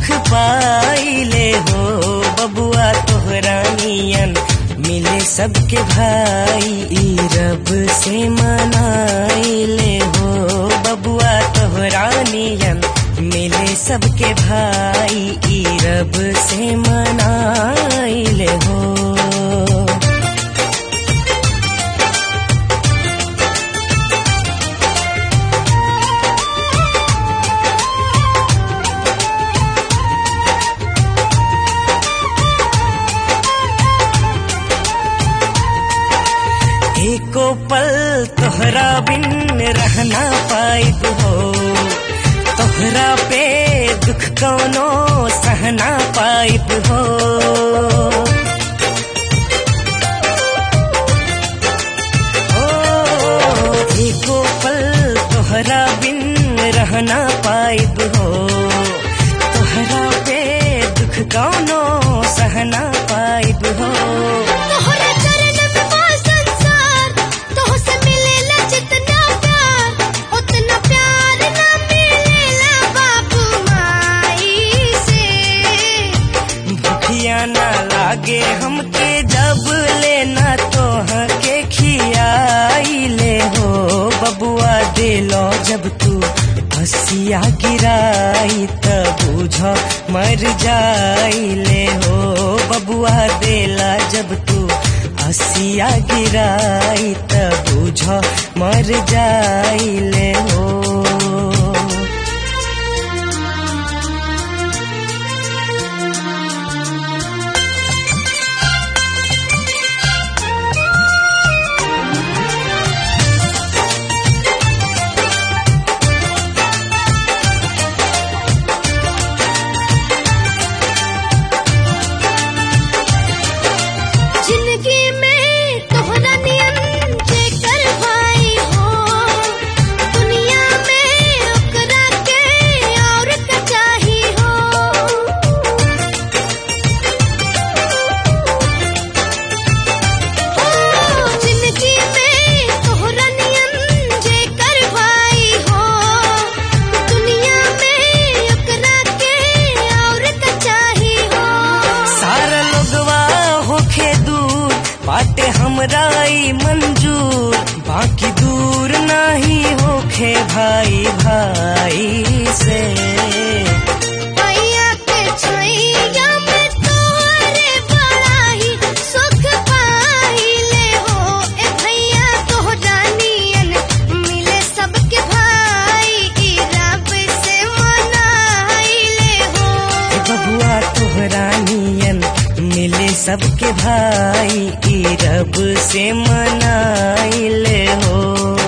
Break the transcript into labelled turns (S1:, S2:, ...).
S1: सुख पाइले हो बबुआ तोहरा नियन मिले सबके भाई ई रब से मनाइले हो बबुआ तोहरा नियन मिले सबके भाई ई रब से मनाइले हो। एको पल तोहरा बिन रहना पाइब हो तोहरा पे दुख कौनो सहना पाइब हो। एको पल तोहरा बिन रहना पाइब हो तोहरा पे दुख कौनो सहना पाइब हो। ना लागे हमके जब लेना तोह के खियाइले हो बबुआ दिलो जब तू हसिया गिराई त बुझ मर जाइले हो बबुआ दिला जब तू हसिया गिराई त बुझ मर जाइले हो। बाटे हमराई मंजूर बाकी दूर नहीं होखे भाई भाई से।
S2: भैया के छैया में तोरे बड़ा ही सुख पाइले हो ए भैया तोहरा नियन मिले सबके भाई ई रब से मनाइले हो
S1: बबुआ तोहरा नियन मिले सबके भाई ई रब से मनाइले हो।